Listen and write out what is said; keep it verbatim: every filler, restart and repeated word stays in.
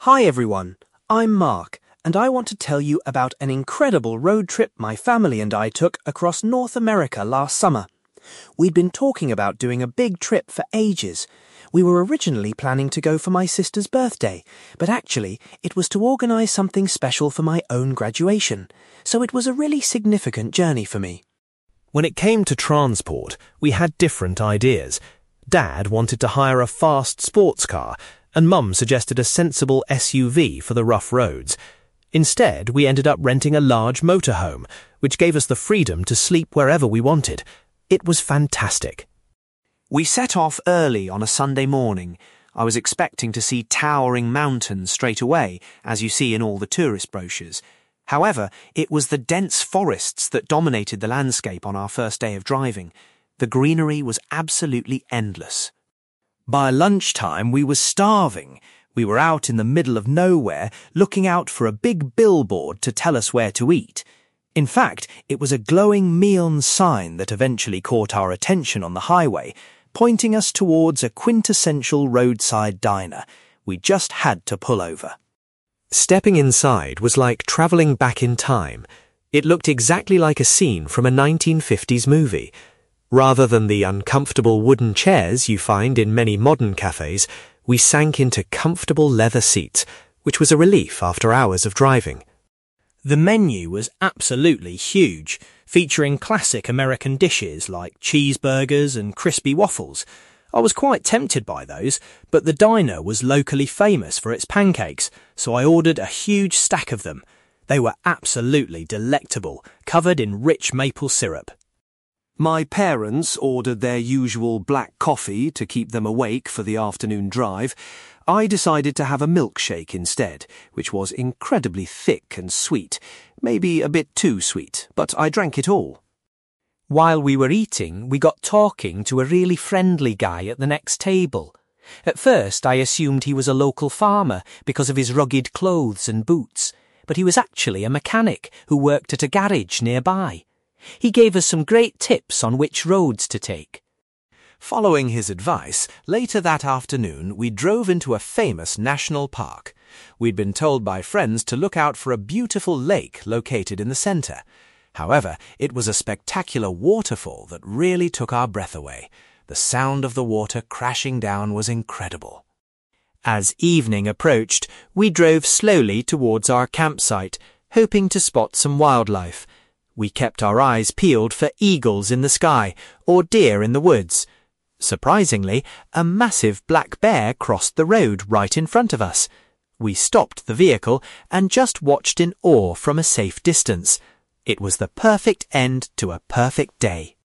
Hi everyone, I'm Mark, and I want to tell you about an incredible road trip my family and I took across North America last summer. We'd been talking about doing a big trip for ages. We were originally planning to go for my sister's birthday, but actually it was to organise something special for my own graduation, so it was a really significant journey for me. When it came to transport, we had different ideas. Dad wanted to hire a fast sports car, and Mum suggested a sensible S U V for the rough roads. Instead, we ended up renting a large motorhome, which gave us the freedom to sleep wherever we wanted. It was fantastic. We set off early on a Sunday morning. I was expecting to see towering mountains straight away, as you see in all the tourist brochures. However, it was the dense forests that dominated the landscape on our first day of driving. The greenery was absolutely endless. By lunchtime, we were starving. We were out in the middle of nowhere, looking out for a big billboard to tell us where to eat. In fact, it was a glowing neon sign that eventually caught our attention on the highway, pointing us towards a quintessential roadside diner. We just had to pull over. Stepping inside was like travelling back in time. It looked exactly like a scene from a nineteen fifties movie. Rather than the uncomfortable wooden chairs you find in many modern cafes, we sank into comfortable leather seats, which was a relief after hours of driving. The menu was absolutely huge, featuring classic American dishes like cheeseburgers and crispy waffles. I was quite tempted by those, but the diner was locally famous for its pancakes, so I ordered a huge stack of them. They were absolutely delectable, covered in rich maple syrup. My parents ordered their usual black coffee to keep them awake for the afternoon drive. I decided to have a milkshake instead, which was incredibly thick and sweet, maybe a bit too sweet, but I drank it all. While we were eating, we got talking to a really friendly guy at the next table. At first, I assumed he was a local farmer because of his rugged clothes and boots, but he was actually a mechanic who worked at a garage nearby. He gave us some great tips on which roads to take. Following his advice, later that afternoon we drove into a famous national park. We'd been told by friends to look out for a beautiful lake located in the centre. However, it was a spectacular waterfall that really took our breath away. The sound of the water crashing down was incredible. As evening approached, we drove slowly towards our campsite, hoping to spot some wildlife. We kept our eyes peeled for eagles in the sky or deer in the woods. Surprisingly, a massive black bear crossed the road right in front of us. We stopped the vehicle and just watched in awe from a safe distance. It was the perfect end to a perfect day.